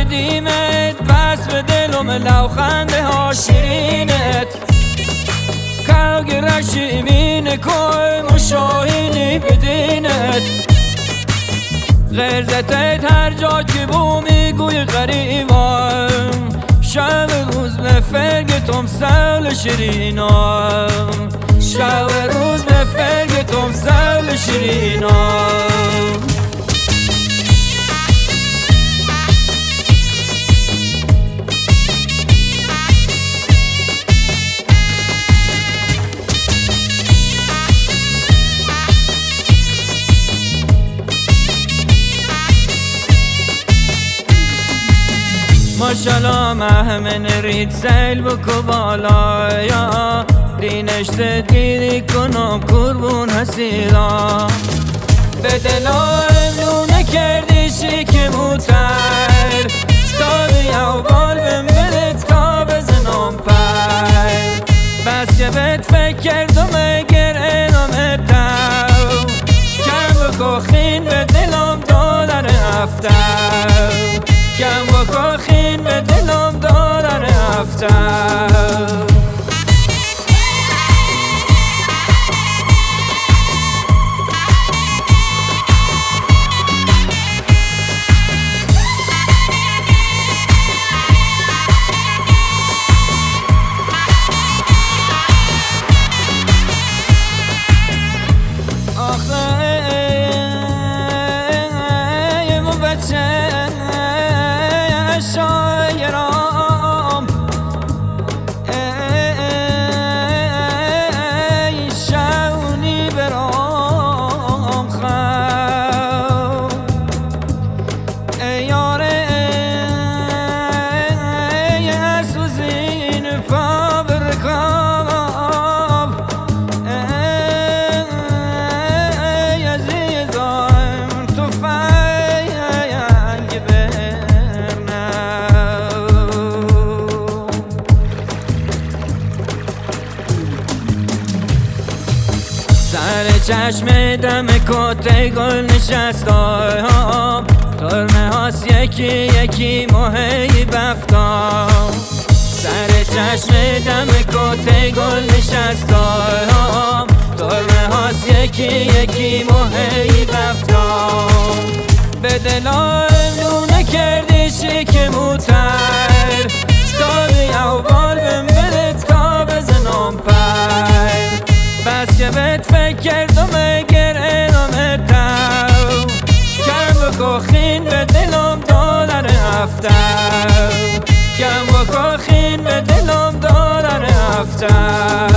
دیدیمت پس به دلم لوخنده ها شیرینت کلگرشی مینه کوی مشاهینی بدینت غرزتت هر جا که بو میگوی غریبم شب روز به فرگتم سول شیرینم شب روز به فرگتم سول شیرینم ماشالله مهمن رید سیل بکو بالایا دینشت دیدی کنم قربون حسیلا به دلم لونه کردی شیک موتر تابی او بال بم بلت کا بزنم پر بس که بهت فکر کردم اگر اینم تاو کم بکو خین به دلم دادر افتر کم بکو خین به دلم دادر افتر شایرام ای شونی برام خو ای یاره ای اسوزین پا برکاب ای عزیزم تو فنگ سر چشم دم کته گل نشستم ترمه هاست یکی یکی ماهی بفتم سر چشم دم کته گل نشستم ترمه هاست یکی یکی ماهی بفتم به دلم لونه کردی شیک موتر تابی او بال بم بلت کا بزنم پر بس که بهت فکر کردم اگر اینم تاو کم بکو خین به دلم دادر افتر کم بکو خین به دلم دادر افتر